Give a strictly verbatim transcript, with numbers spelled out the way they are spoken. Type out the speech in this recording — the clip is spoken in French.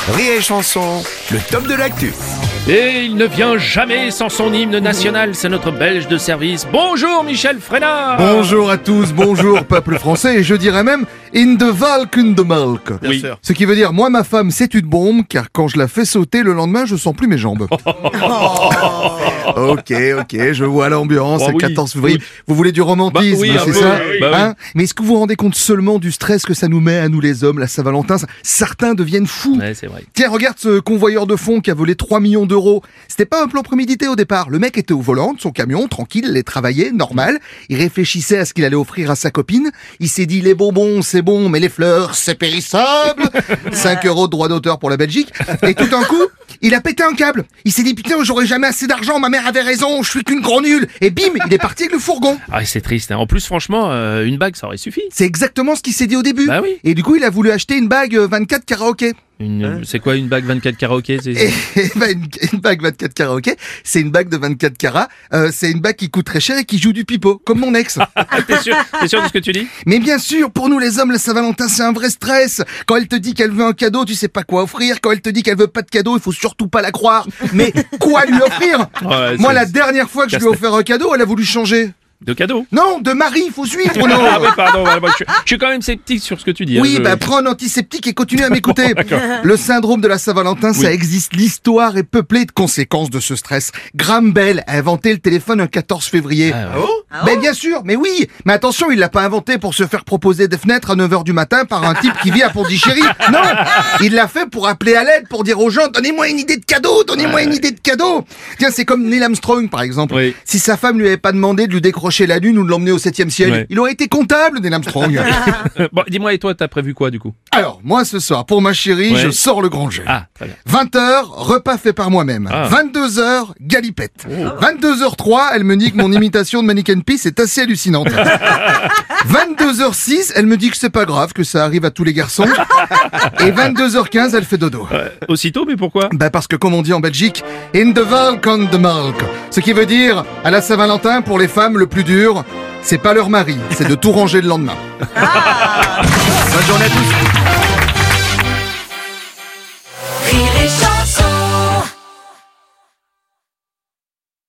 Rire et Chanson, le top de l'actu. Et il ne vient jamais sans son hymne national, c'est notre Belge de service. Bonjour Michel Frenard. Bonjour à tous, bonjour peuple français, et je dirais même in de Valk in de Malk. Oui. Ce qui veut dire, moi ma femme c'est une bombe, car quand je la fais sauter le lendemain, je sens plus mes jambes. Ok, ok, je vois l'ambiance, Oh, c'est le oui, quatorze février. oui. Vous voulez du romantisme, Bah oui, un c'est peu, ça oui, bah oui. Hein Mais est-ce que vous vous rendez compte seulement du stress que ça nous met à nous les hommes, la Saint-Valentin? Certains deviennent fous. Ouais, c'est vrai. Tiens, regarde ce convoyeur de fonds qui a volé trois millions d'euros. C'était pas un plan prémédité au départ. Le mec était au volant de son camion, tranquille, il allait travailler, normal. Il réfléchissait à ce qu'il allait offrir à sa copine. Il s'est dit, les bonbons, c'est bon, mais les fleurs, c'est périssable. cinq euros de droit d'auteur pour la Belgique. Et tout d'un coup, il a pété un câble. Il s'est dit, putain, j'aurai jamais assez d'argent, ma mère avait raison, je suis qu'une gros nulle. Et bim, il est parti avec le fourgon. Ah, c'est triste. Hein. En plus, franchement, euh, une bague, ça aurait suffi. C'est exactement ce qu'il s'est dit au début. Bah oui. Et du coup, il a voulu acheter une bague euh, vingt-quatre karaoké. Une, c'est quoi une bague vingt-quatre karaoké c'est... Et, et bah, une, une bague vingt-quatre karaoké, c'est une bague de vingt-quatre carats, euh, c'est une bague qui coûte très cher et qui joue du pipeau, comme mon ex. T'es sûr, t'es sûr de ce que tu dis? Mais bien sûr, pour nous les hommes, la Saint-Valentin c'est un vrai stress. Quand elle te dit qu'elle veut un cadeau, tu sais pas quoi offrir. Quand elle te dit qu'elle veut pas de cadeau, il faut surtout pas la croire. Mais quoi lui offrir? Ouais, Moi, c'est- la dernière fois que je lui ai offert un cadeau, elle a voulu changer. De cadeau? Non, de mari, il faut suivre, Bruno. Ah oui, pardon, voilà, moi, je, suis, je suis quand même sceptique sur ce que tu dis. Oui, hein, je- bah prends un antiseptique et continue à m'écouter. Le syndrome de la Saint-Valentin, ça Oui. existe. L'histoire est peuplée de conséquences de ce stress. Graham Bell a inventé le téléphone un quatorze février. Ah, ouais. Ben bien sûr, mais oui. Mais attention, il l'a pas inventé pour se faire proposer des fenêtres à neuf heures du matin par un type qui vit à Pondichéry. Non, il l'a fait pour appeler à l'aide, pour dire aux gens, donnez-moi une idée de cadeau, donnez-moi une idée de cadeau. Tiens, c'est comme Neil Armstrong, par exemple. Oui. Si sa femme lui avait pas demandé de lui décrocher la lune ou de l'emmener au septième ciel, Ouais. il aurait été comptable, Neil Armstrong. Bon, dis-moi, et toi, t'as prévu quoi, du coup? Alors, moi, ce soir, pour ma chérie, Ouais. je sors le grand jeu. Ah, très bien. vingt heures, repas fait par moi-même. Ah. vingt-deux heures, galipette. vingt-deux heures trois, elle me dit que mon imitation de Mannequin Peace est assez hallucinante. vingt-deux heures six, elle me dit que c'est pas grave, que ça arrive à tous les garçons. Et vingt-deux heures quinze, elle fait dodo. Euh, aussitôt, mais pourquoi? Bah parce que comme on dit en Belgique, in the Valk on the Malk. Ce qui veut dire, à la Saint-Valentin, pour les femmes, le plus dur, c'est pas leur mari, c'est de tout ranger le lendemain. Bonne journée à tous.